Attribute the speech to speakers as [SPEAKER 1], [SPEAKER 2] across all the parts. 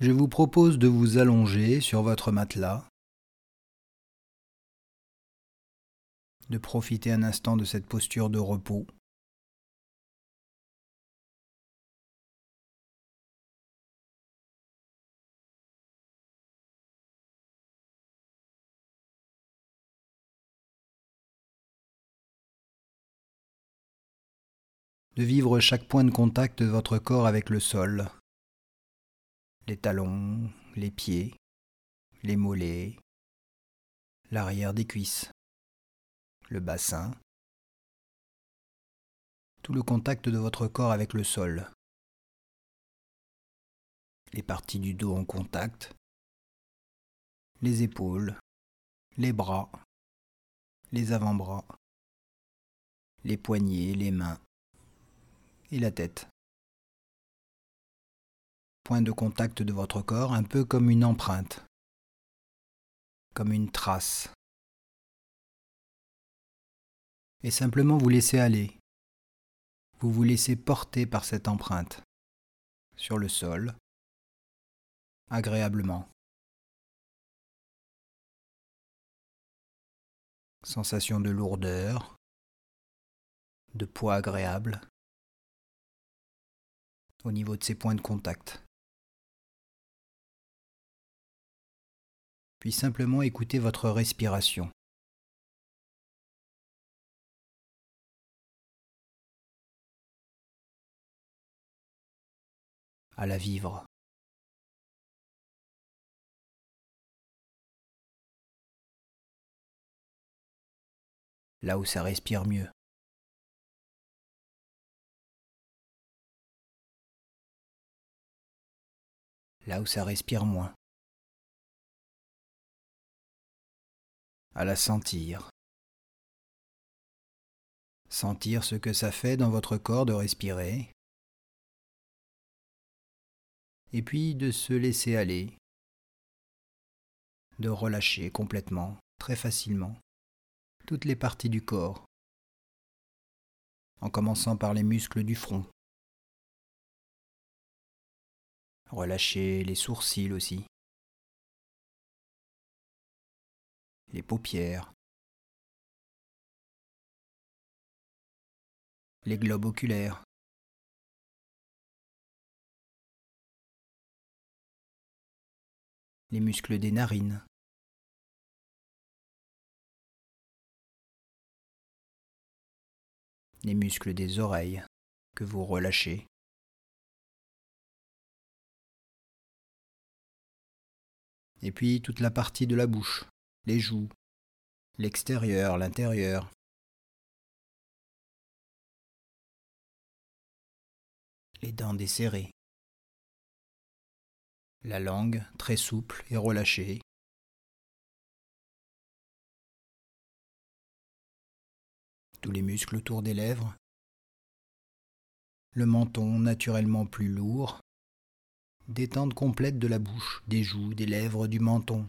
[SPEAKER 1] Je vous propose de vous allonger sur votre matelas, de profiter un instant de cette posture de repos. De vivre chaque point de contact de votre corps avec le sol, les talons, les pieds, les mollets, l'arrière des cuisses, le bassin, tout le contact de votre corps avec le sol, les parties du dos en contact, les épaules, les bras, les avant-bras, les poignets, les mains et la tête. Point de contact de votre corps, un peu comme une empreinte, comme une trace. Et simplement vous laissez aller. Vous vous laissez porter par cette empreinte, sur le sol, agréablement. Sensation de lourdeur, de poids agréable, au niveau de ces points de contact. Puis simplement écoutez votre respiration. À la vivre. Là où ça respire mieux. Là où ça respire moins. À la sentir. Sentir ce que ça fait dans votre corps de respirer. Et puis de se laisser aller. De relâcher complètement, très facilement, toutes les parties du corps. En commençant par les muscles du front. Relâchez les sourcils aussi. Les paupières. Les globes oculaires. Les muscles des narines. Les muscles des oreilles que vous relâchez. Et puis toute la partie de la bouche, les joues, l'extérieur, l'intérieur. Les dents desserrées. La langue très souple et relâchée. Tous les muscles autour des lèvres. Le menton naturellement plus lourd. Détente complète de la bouche, des joues, des lèvres, du menton.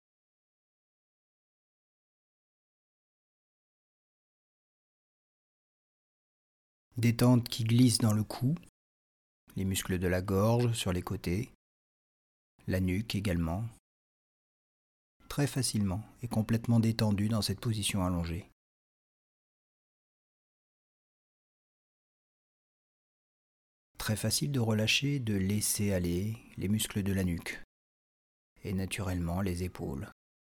[SPEAKER 1] Détente qui glisse dans le cou, les muscles de la gorge sur les côtés, la nuque également, très facilement et complètement détendu dans cette position allongée. Très facile de relâcher, de laisser aller les muscles de la nuque et naturellement les épaules.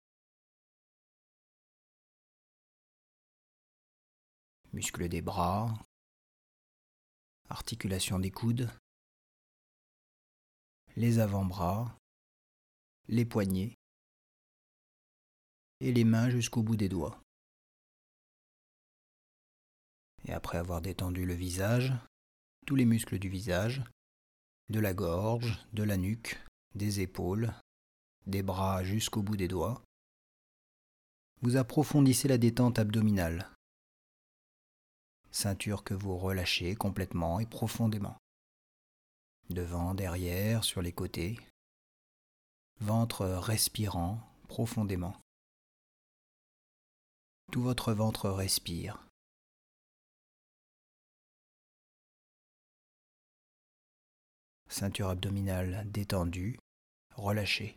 [SPEAKER 1] Muscles des bras, articulation des coudes, les avant-bras, les poignets et les mains jusqu'au bout des doigts. Et après avoir détendu le visage, tous les muscles du visage, de la gorge, de la nuque, des épaules, des bras jusqu'au bout des doigts, vous approfondissez la détente abdominale. Ceinture que vous relâchez complètement et profondément. Devant, derrière, sur les côtés. Ventre respirant profondément. Tout votre ventre respire. Ceinture abdominale détendue relâchez.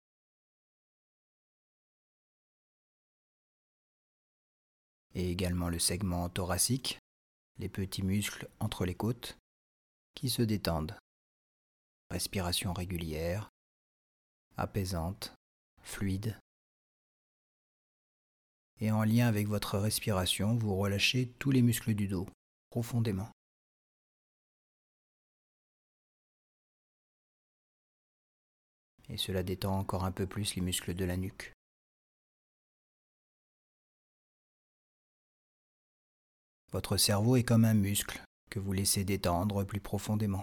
[SPEAKER 1] Et également le segment thoracique, les petits muscles entre les côtes qui se détendent. Respiration régulière, apaisante, fluide. Et en lien avec votre respiration, vous relâchez tous les muscles du dos, profondément. Et cela détend encore un peu plus les muscles de la nuque. Votre cerveau est comme un muscle que vous laissez détendre plus profondément.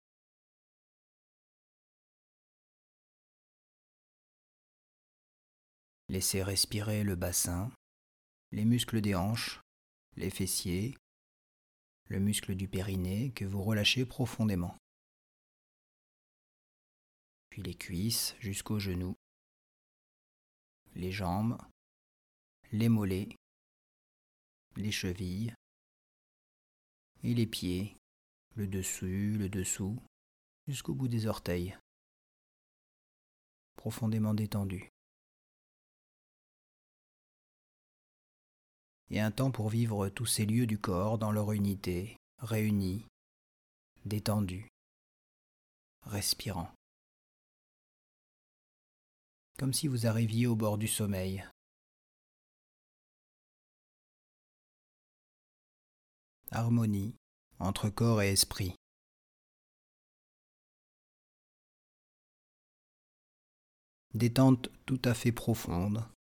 [SPEAKER 1] Laissez respirer le bassin, les muscles des hanches, les fessiers, le muscle du périnée que vous relâchez profondément. Puis les cuisses jusqu'aux genoux, les jambes, les mollets, les chevilles et les pieds, le dessus, le dessous, jusqu'au bout des orteils, profondément détendus. Et un temps pour vivre tous ces lieux du corps dans leur unité, réunis, détendus, respirant. Comme si vous arriviez au bord du sommeil. Harmonie entre corps et esprit. Détente tout à fait profonde.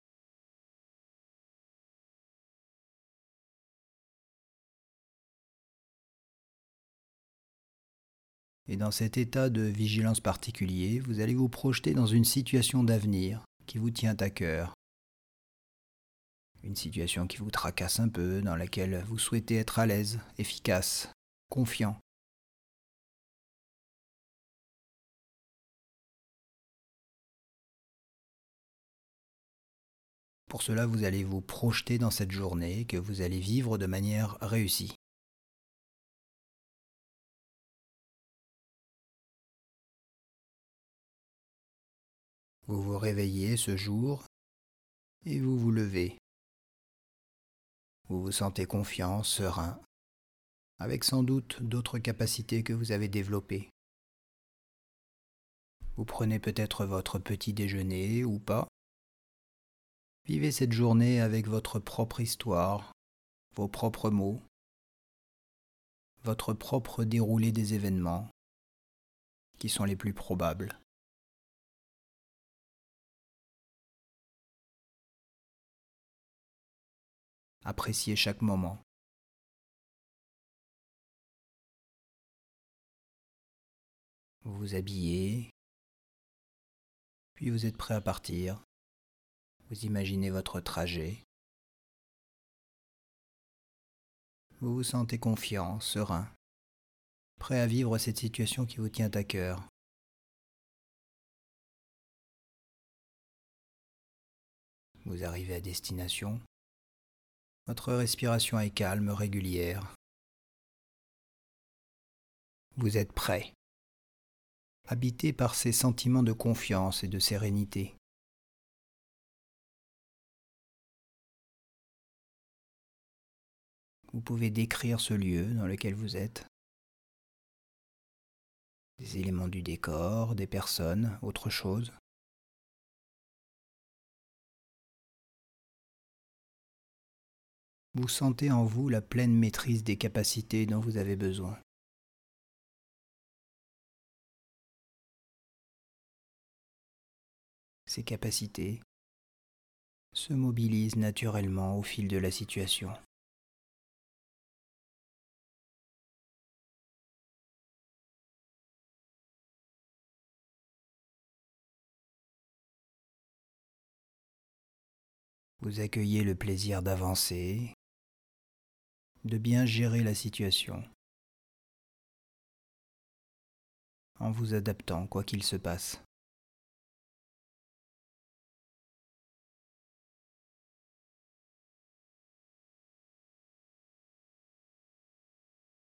[SPEAKER 1] Et dans cet état de vigilance particulier, vous allez vous projeter dans une situation d'avenir qui vous tient à cœur. Une situation qui vous tracasse un peu, dans laquelle vous souhaitez être à l'aise, efficace, confiant. Pour cela, vous allez vous projeter dans cette journée que vous allez vivre de manière réussie. Vous vous réveillez ce jour et vous vous levez. Vous vous sentez confiant, serein, avec sans doute d'autres capacités que vous avez développées. Vous prenez peut-être votre petit déjeuner ou pas. Vivez cette journée avec votre propre histoire, vos propres mots, votre propre déroulé des événements qui sont les plus probables. Appréciez chaque moment. Vous vous habillez, puis vous êtes prêt à partir. Vous imaginez votre trajet. Vous vous sentez confiant, serein, prêt à vivre cette situation qui vous tient à cœur. Vous arrivez à destination. Votre respiration est calme, régulière. Vous êtes prêt, habité par ces sentiments de confiance et de sérénité. Vous pouvez décrire ce lieu dans lequel vous êtes, des éléments du décor, des personnes, autre chose. Vous sentez en vous la pleine maîtrise des capacités dont vous avez besoin. Ces capacités se mobilisent naturellement au fil de la situation. Vous accueillez le plaisir d'avancer, de bien gérer la situation, en vous adaptant quoi qu'il se passe.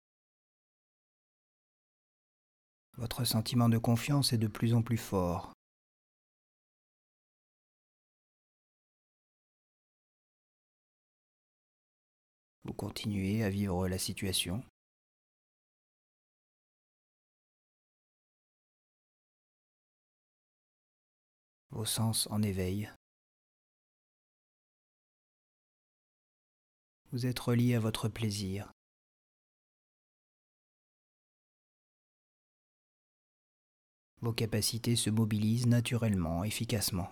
[SPEAKER 1] Votre sentiment de confiance est de plus en plus fort. Vous continuez à vivre la situation. Vos sens en éveil. Vous êtes relié à votre plaisir. Vos capacités se mobilisent naturellement, efficacement.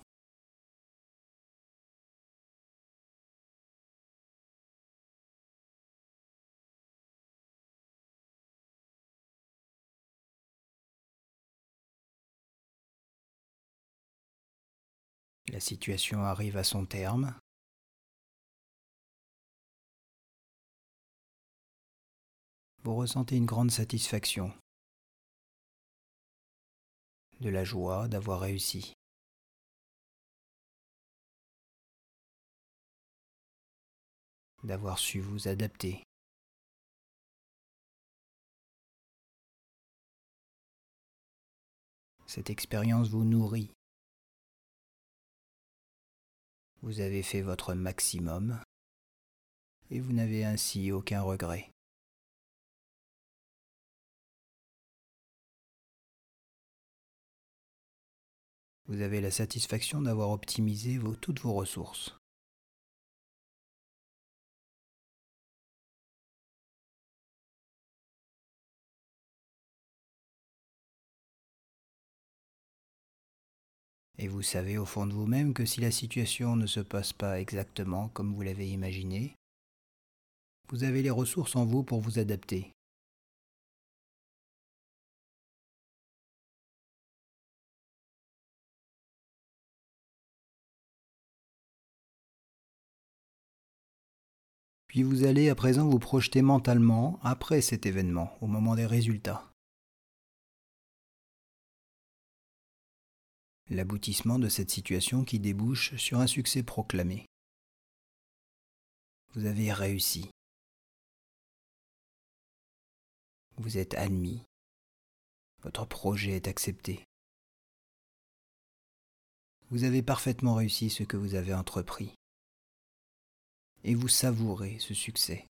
[SPEAKER 1] La situation arrive à son terme. Vous ressentez une grande satisfaction, de la joie d'avoir réussi. D'avoir su vous adapter. Cette expérience vous nourrit. Vous avez fait votre maximum et vous n'avez ainsi aucun regret. Vous avez la satisfaction d'avoir optimisé toutes vos ressources. Et vous savez au fond de vous-même que si la situation ne se passe pas exactement comme vous l'avez imaginé, vous avez les ressources en vous pour vous adapter. Puis vous allez à présent vous projeter mentalement après cet événement, au moment des résultats. L'aboutissement de cette situation qui débouche sur un succès proclamé. Vous avez réussi. Vous êtes admis. Votre projet est accepté. Vous avez parfaitement réussi ce que vous avez entrepris. Et vous savourez ce succès.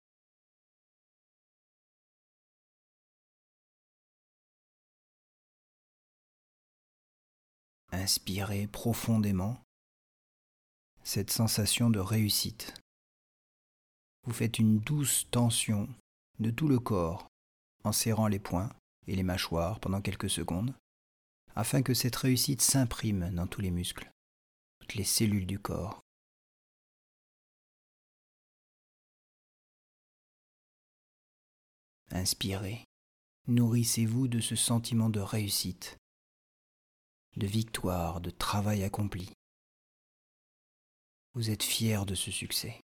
[SPEAKER 1] Inspirez profondément cette sensation de réussite. Vous faites une douce tension de tout le corps en serrant les poings et les mâchoires pendant quelques secondes afin que cette réussite s'imprime dans tous les muscles, toutes les cellules du corps. Inspirez, nourrissez-vous de ce sentiment de réussite, de victoire, de travail accompli. Vous êtes fier de ce succès.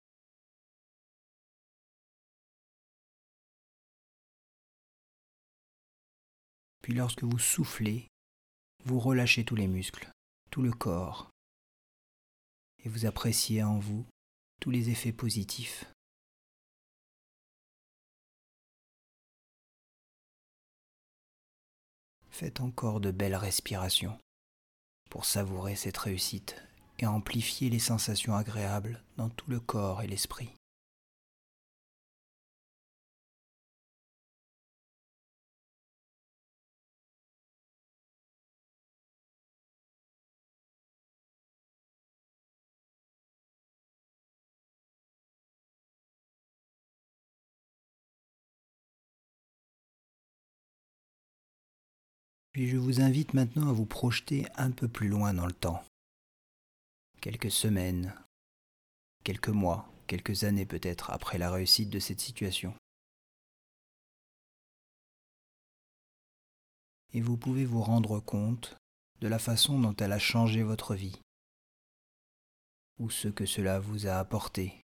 [SPEAKER 1] Puis lorsque vous soufflez, vous relâchez tous les muscles, tout le corps, et vous appréciez en vous tous les effets positifs. Faites encore de belles respirations pour savourer cette réussite et amplifier les sensations agréables dans tout le corps et l'esprit. Puis je vous invite maintenant à vous projeter un peu plus loin dans le temps. Quelques semaines, quelques mois, quelques années peut-être après la réussite de cette situation. Et vous pouvez vous rendre compte de la façon dont elle a changé votre vie, ou ce que cela vous a apporté,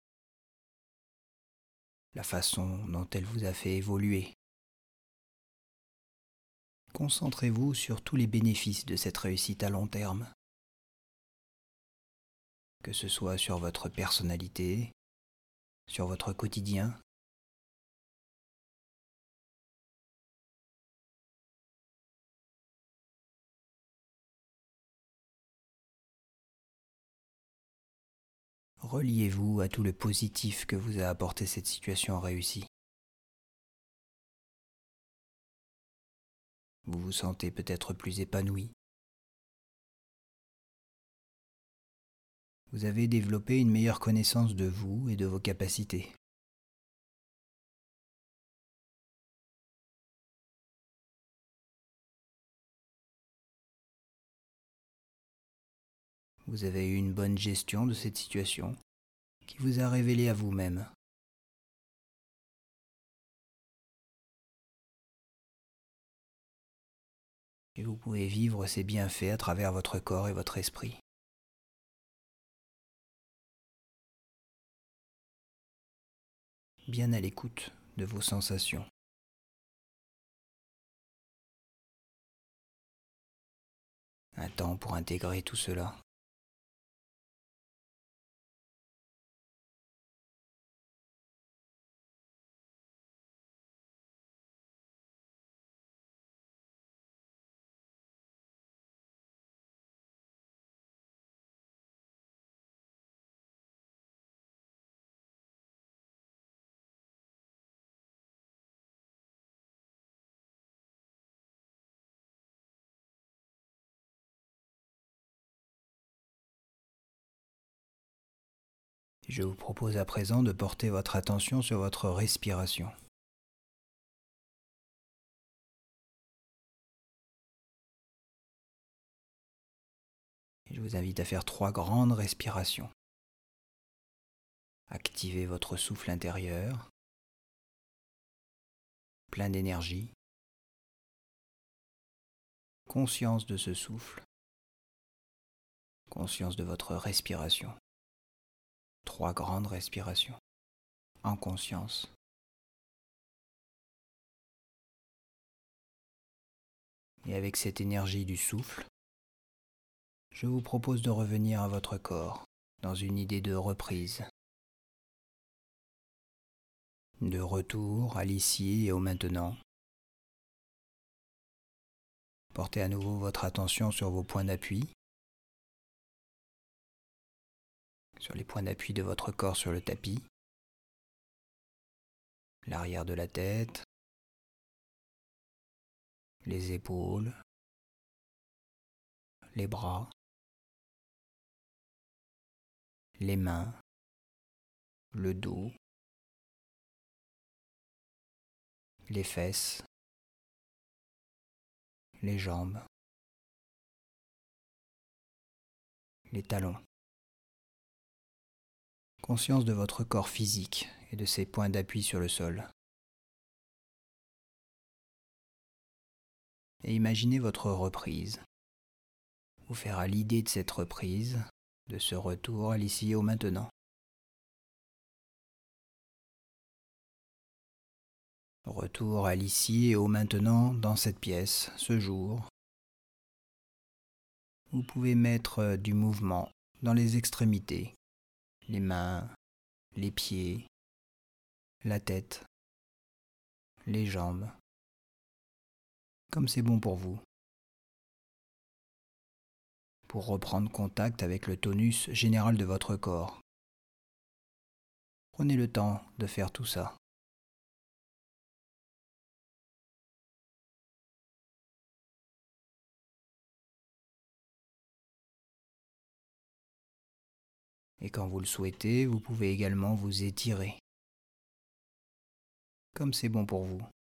[SPEAKER 1] la façon dont elle vous a fait évoluer. Concentrez-vous sur tous les bénéfices de cette réussite à long terme, que ce soit sur votre personnalité, sur votre quotidien. Reliez-vous à tout le positif que vous a apporté cette situation réussie. Vous vous sentez peut-être plus épanoui. Vous avez développé une meilleure connaissance de vous et de vos capacités. Vous avez eu une bonne gestion de cette situation qui vous a révélé à vous-même. Et vous pouvez vivre ces bienfaits à travers votre corps et votre esprit. Bien à l'écoute de vos sensations. Un temps pour intégrer tout cela. Je vous propose à présent de porter votre attention sur votre respiration. Et je vous invite à faire 3 grandes respirations. Activez votre souffle intérieur, plein d'énergie. Conscience de ce souffle. Conscience de votre respiration. 3 grandes respirations. En conscience. Et avec cette énergie du souffle, je vous propose de revenir à votre corps dans une idée de reprise. De retour à l'ici et au maintenant. Portez à nouveau votre attention sur vos points d'appui, sur les points d'appui de votre corps sur le tapis, l'arrière de la tête, les épaules, les bras, les mains, le dos, les fesses, les jambes, les talons. Conscience de votre corps physique et de ses points d'appui sur le sol. Et imaginez votre reprise. Vous faire à l'idée de cette reprise, de ce retour à l'ici et au maintenant. Retour à l'ici et au maintenant dans cette pièce, ce jour. Vous pouvez mettre du mouvement dans les extrémités, les mains, les pieds, la tête, les jambes, comme c'est bon pour vous. Pour reprendre contact avec le tonus général de votre corps. Prenez le temps de faire tout ça. Et quand vous le souhaitez, vous pouvez également vous étirer, comme c'est bon pour vous.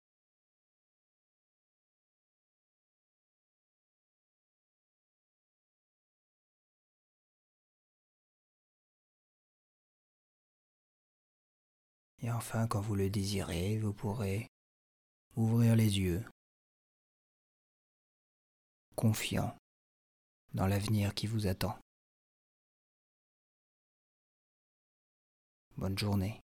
[SPEAKER 1] Et enfin, quand vous le désirez, vous pourrez ouvrir les yeux, confiant dans l'avenir qui vous attend. Bonne journée.